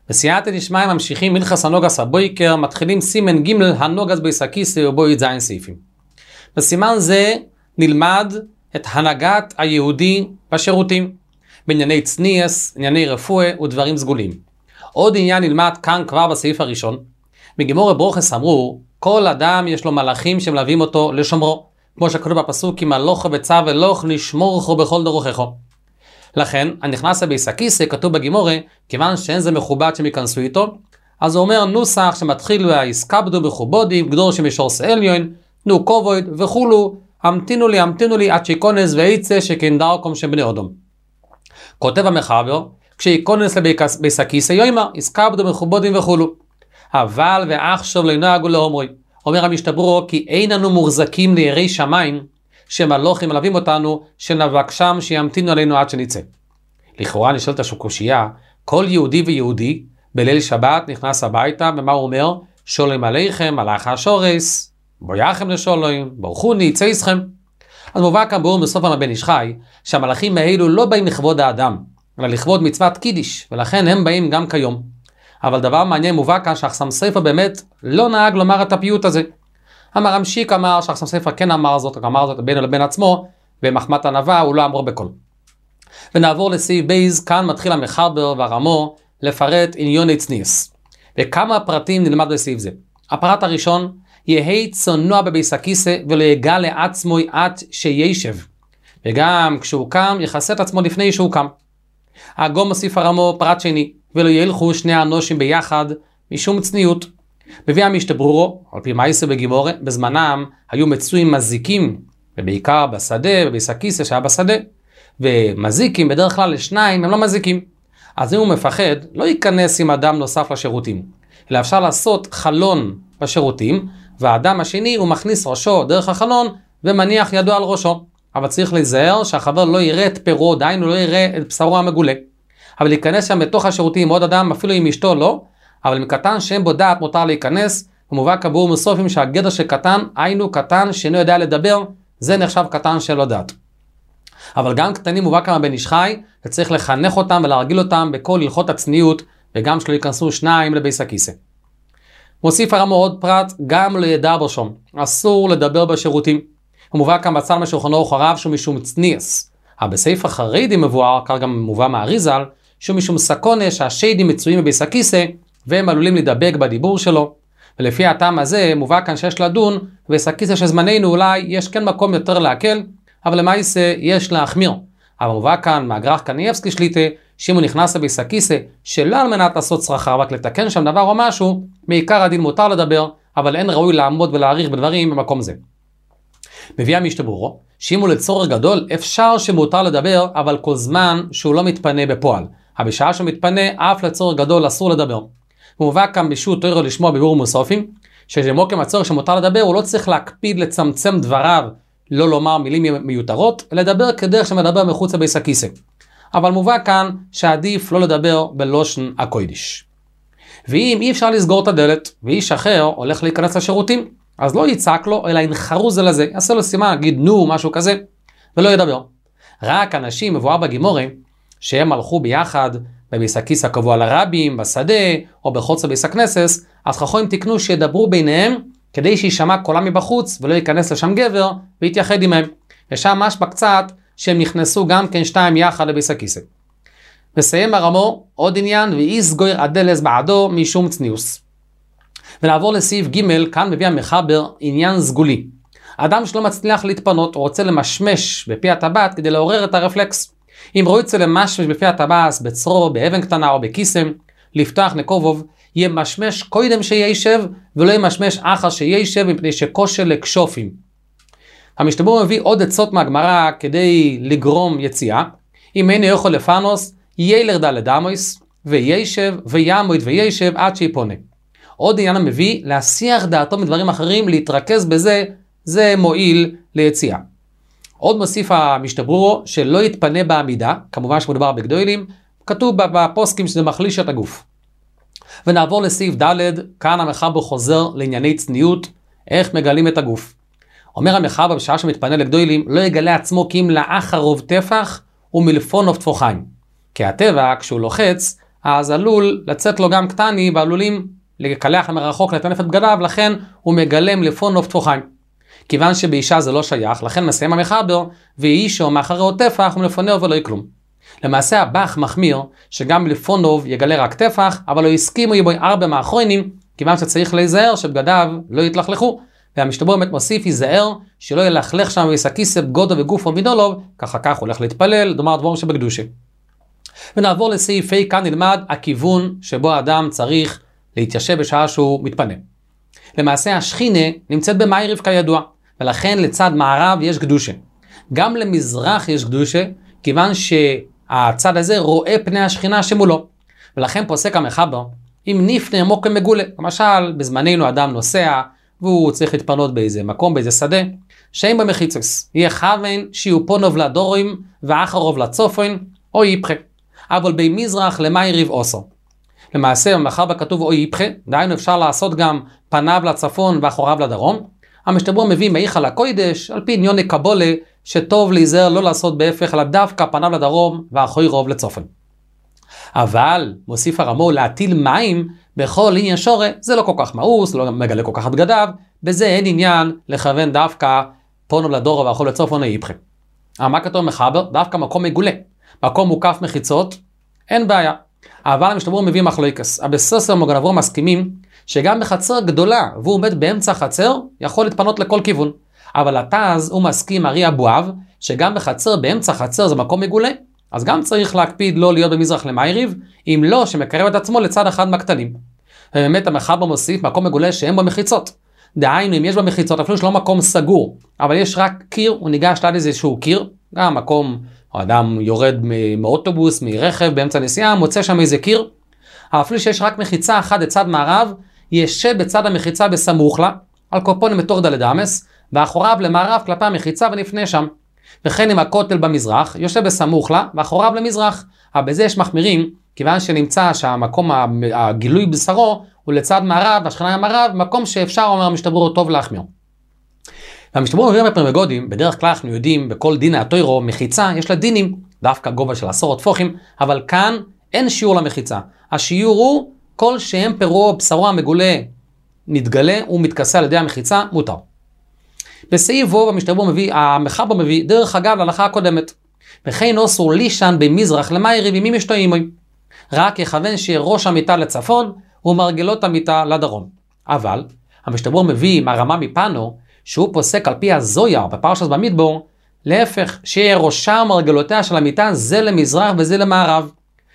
בסייעתא דשמיא ממשיכים מלכס הנוגס הבויקר, מתחילים סימן ג' הנוגס ביסקיסא ובו י"ז סעיפים. בסימן זה נלמד את הנהגת היהודי בשירותים, בענייני צניעס, ענייני רפואה ודברים סגולים. עוד עניין נלמד כאן כבר בסעיף הראשון. בגמרא ברוכס אמרו, כל אדם יש לו מלאכים שמלווים אותו לשומרו, כמו שכתוב בפסוק, אם הלוך בצו אלוך נשמורכו בכל דרוכך. לכן, הנכנס ביסקיסא כתוב בגמרא, כיוון שאין זה מכובד שהם ייכנסו איתו, אז הוא אומר נוסח שמתחיל והסכבדו מכובודים, גדור שמשורס עליון, תנו כובד וכולו, המתינו לי עד שייכנס ויצא שכן דרכם של בני אדם. כותב המחבר, כשייכנס לביסקיסא יאמר, הסכבדו מכובדים וכולו. אבל ועכשיו לא נהגו להומרוי. אומר המשתברו, כי אין אנו מוחזקים ליראי שמיים, שמלוכים מלווים אותנו, שנבקשם שימתינו עלינו עד שנצא. לכאורה נשאלת הקושייה, כל יהודי ויהודי בליל שבת נכנס הביתה, ומה הוא אומר? שולם עליכם, מלאך השורס, בויחם לשולם, ברכוני, יצא איסכם. אז מובא כאן ברור בסוף הבן איש חי, שהמלאכים האלו לא באים לכבוד האדם, אלא לכבוד מצוות קידיש, ולכן הם באים גם כיום. אבל דבר מעניין מובא כאן שהחסם ספר באמת לא נהג לומר את הפיוט הזה. המרמשיק אמר שהחסם ספר כן אמר זאת בינו לבין עצמו, במחמת ענווה הוא לא אמרו בכל. ונעבור לסעיף בייז, כאן מתחיל המחבר והרמו לפרט עניוני צניעס. וכמה פרטים נלמד בסעיף זה. הפרט הראשון, יהי צנוע בביסקיסא ולא יגע לעצמו עד שישב. וגם כשהוא קם, יחסה את עצמו לפני שהוא קם. הגום מוסיף הרמו פרט שני, ולא ילכו שני אנושים ביחד משום צניעות. מביא המשתברו, על פי מייסה בגימורה, בזמנם היו מצויים מזיקים, ובעיקר בשדה, בביסקיסא שהיה בשדה, ומזיקים בדרך כלל לשניים הם לא מזיקים. אז אם הוא מפחד, לא ייכנס עם אדם נוסף לשירותים, אלא אפשר לעשות חלון בשירותים, והאדם השני הוא מכניס ראשו דרך החלון, ומניח ידו על ראשו. אבל צריך להיזהר שהחבר לא יראה את פירו, דהיינו לא יראה את בשרו המגולה. אבל להיכנס שם בתוך השירותים עם עוד אדם, אפילו עם אשתו לא, אבל מקטן שאין בו דעת מותר להיכנס, ומובא כבור מסופים שהגדר של קטן, היינו קטן שאינו יודע לדבר, זה נחשב קטן שלא דעת. אבל גם קטנים מובא כמה בן איש חי, וצריך לחנך אותם ולהרגיל אותם בכל הלכות הצניעות, וגם שלא ייכנסו שניים לביסקיסא. מוסיף הרמו עוד פרט, גם לא ידע בשום, אסור לדבר בשירותים. הוא מובא כאן בצל משולחנו אחריו שהוא משום צניעס. אבל בספר חרדי מבואר, כך גם מובא מהאריזל, שהוא משום סקונה שהשדים מצויים בביסקיסא, והם עלולים לדבק בדיבור שלו. ולפי הטעם הזה מובא כאן שיש לדון, בביסקיסא שזמננו אולי יש כן מקום יותר להקל, אבל למעשה יש להחמיר. אבל מובא כאן מהגר"ח קניאבסקי שליטה, שאם הוא נכנס לביסקיסא, שלא על מנת לעשות צרחה, רק לתקן שם דבר או משהו, מעיקר הדין מותר לדבר, אבל אין ראוי לעמוד ולהעריך בדברים במקום זה. מביא המשתברו, שאם הוא לצורך גדול, אפשר שמותר לדבר, אבל כל זמן שהוא לא מתפנה בפועל. אבל בשעה שהוא מתפנה, אף לצורך גדול אסור לדבר. הוא מובא כאן בשו"ת תורה לשמוע בבירור מוספים, שכמו הצורך שמותר לדבר, הוא לא צריך להקפיד לצמצם דבריו, לא לומר מילים מיותרות, לדבר כדרך שמדבר מחוץ לביסקיסא. אבל מובא כאן שעדיף לא לדבר בלושן הקודש. ואם אי אפשר לסגור את הדלת, ואיש אחר הולך להיכנס לשירותים, אז לא יצעק לו, אלא ינחרו זה לזה, יעשה לו סימן, יגיד נו, משהו כזה, ולא ידבר. רק אנשים מבואר בגימורה, שהם הלכו ביחד בביסקיסא קבוע לרבים, בשדה, או בחוץ לביס הכנסת, אז חכמים תקנו שידברו ביניהם, כדי שישמע קולם מבחוץ, ולא ייכנס לשם גבר, ויתייחד עמהם. ושם משמע קצת, שהם נכנסו גם כן שתיים יחד לביסקיסא. וסיים הרמו, עוד עניין, ויסגור הדלת בעדו משום צניעוס. ונעבור לסעיף ג', כאן מביא המחבר עניין סגולי. אדם שלא מצליח להתפנות, הוא רוצה למשמש בפי הטבעת כדי לעורר את הרפלקס. אם רוצה למשמש בפי הטבעת בצרור, באבן קטנה או בקיסם, לפתוח נקובוב, יהיה משמש קודם שישב, ולא יהיה משמש אחר שישב מפני שקושר לקשופים. המשתברו מביא עוד עצות מהגמרא כדי לגרום יציאה. אם אינו יכול לפנוס, ילך דלת עמוס, וישב, וימות וישב עד שיפונה. עוד עניין המביא להסיח דעתו מדברים אחרים, להתרכז בזה, זה מועיל ליציאה. עוד מוסיף המשתברו שלא יתפנה בעמידה, כמובן שמדובר בגדולים, כתוב בפוסקים שזה מחליש את הגוף. ונעבור לסעיף ד', כאן המחבר חוזר לענייני צניעות, איך מגלים את הגוף. אומר המחבר בשעה שמתפנה לגדולים, לא יגלה עצמו כי אם לאחרוב טפח ומלפונוב טפוחיים. כי הטבע כשהוא לוחץ, אז עלול לצאת לו גם קטני, ועלולים לקלח מרחוק לטנף את בגדיו, לכן הוא מגלם לפונוב טפוחיים. כיוון שבאישה זה לא שייך, לכן מסיים המחבר, ואישו מאחריו טפח ומלפונהו ולא יקלום. למעשה הבח מחמיר, שגם לפונוב יגלה רק טפח, אבל לא הסכימו יבואי 4 מאחרונים, כיוון שצריך להיזהר שבגדיו לא יתלכלכו, והמשתבר באמת מוסיף ייזהר שלא ילכלך שם ויסקיסה בגודו וגופו מדולוב, ככה כך הולך להתפלל, דומר דבור שבקדושה. ונעבור לסעיפי, כאן נלמד הכיוון שבו האדם צריך להתיישב בשעה שהוא מתפנה. למעשה השכינה נמצאת במערב כידוע, ולכן לצד מערב יש קדושה. גם למזרח יש קדושה, כיוון שהצד הזה רואה פני השכינה שמולו. ולכן פוסק המחבר, אם נפנה מוקם מגולה, למשל בזמננו אדם נוסע, והוא צריך להתפנות באיזה מקום, באיזה שדה, שאין במחיצוס, יהיה חוון שיהיו פונוב לדורים ואחרוב לצופן, או יפחה. אבל במזרח למערב אוסו. למעשה במחבר כתוב או יפחה, דהיינו אפשר לעשות גם פניו לצפון ואחוריו לדרום. המשתבר מביא מאיך על הקוידש, על פי עניון קבולה, שטוב להיזהר לא לעשות בהפך, אלא דווקא פניו לדרום ואחוריו לצופן. אבל מוסיף הרמו להטיל מים בכל עניין שורה, זה לא כל כך מאוס, לא מגלה כל כך את בגדיו, בזה אין עניין לכוון דווקא פונו לדורו ואחוריו לצופן או יפחה. מה כתוב מחבר? דווקא מקום מגולה. מקום מוקף מחיצות, אין בעיה. אבל המשתבר מביא מחלוקס. הבסוסר מוגנברו מסכימים שגם בחצר גדולה, והוא עומד באמצע החצר, יכול להתפנות לכל כיוון. אבל התז הוא מסכים ארי אבואב, שגם בחצר באמצע החצר זה מקום מגולה, אז גם צריך להקפיד לא להיות במזרח למערב, אם לא שמקרב את עצמו לצד אחד מהקטנים. ובאמת המחבר מוסיף מקום מגולה שאין בו מחיצות. דהיינו אם יש במחיצות אפילו שלא מקום סגור, אבל יש רק קיר, הוא ניגש ליד איזשהו קיר, גם מקום, או אדם יורד מאוטובוס, מרכב באמצע נסיעה, מוצא שם איזה קיר, אפילו שיש רק מחיצה אחת לצד מערב, ישב בצד המחיצה בסמוך לה, על קופונים מתוך דלת אמס, ואחוריו למערב כלפי המחיצה ונפנה שם. וכן עם הכותל במזרח, יושב בסמוך לה, ואחוריו למזרח. אבל בזה יש מחמירים, כיוון שנמצא שהמקום הגילוי בשרו, הוא לצד מערב, השכנה המערב, מקום שאפשר, אומר המשתבר, טוב להחמיר. והמשתבר מביא בפרמגודים, בדרך כלל אנחנו יודעים, בכל דין התוירו, מחיצה, יש לה דינים, דווקא גובה של 10 טפוחים, אבל כאן אין שיעור למחיצה. השיעור הוא, כל שהם פירו בשרו המגולה נתגלה ומתכסה על ידי המחיצה, מותר. בסעיף וו המחבר מביא דרך אגב להלכה הקודמת. וכן אוסור לישן במזרח למערב עם אשתו אימוי. רק יכוון שיהיה ראש המיטה לצפון ומרגלות המיטה לדרום. אבל המשתבר מביא מהרמה מפנו שהוא פוסק על פי הזויר בפרשת במדבר, להפך שיהיה ראשה ומרגלותיה של המיטה זה למזרח וזה למערב.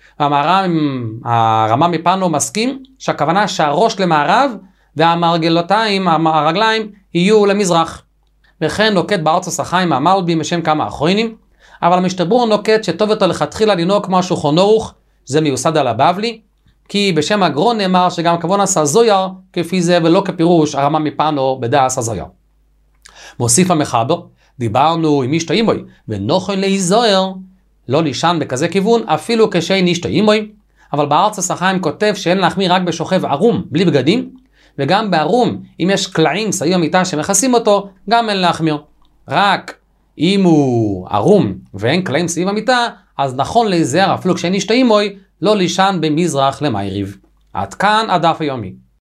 והרמה מפנו מסכים שהכוונה שהראש למערב והמרגלותיים, הרגליים, יהיו למזרח. וכן נוקט בארצות החיים המלבי משם כמה אחרונים, אבל המשתבר נוקט שטוב יותר לכתחילה לנהוג כמו השולחן ערוך, זה מיוסד על הבבלי, כי בשם הגרון נאמר שגם כבון עשה זויר כפי זה ולא כפירוש הרמה מפנו בדעס הזויר. מוסיף המחבר, דיברנו עם אשתו אימוי, ונוכן להיזהר, לא לישן בכזה כיוון, אפילו כשאין אשתו אימוי, אבל בארצות החיים כותב שאין להחמיר רק בשוכב ערום, בלי בגדים, וגם בערום, אם יש קלעים סביב המיטה שמכסים אותו, גם אין להחמיר. רק אם הוא ערום ואין קלעים סביב המיטה, אז נכון להיזהר אפילו כשאין אשתו אימוי, לא לישן במזרח למערב. עד כאן הדף היומי.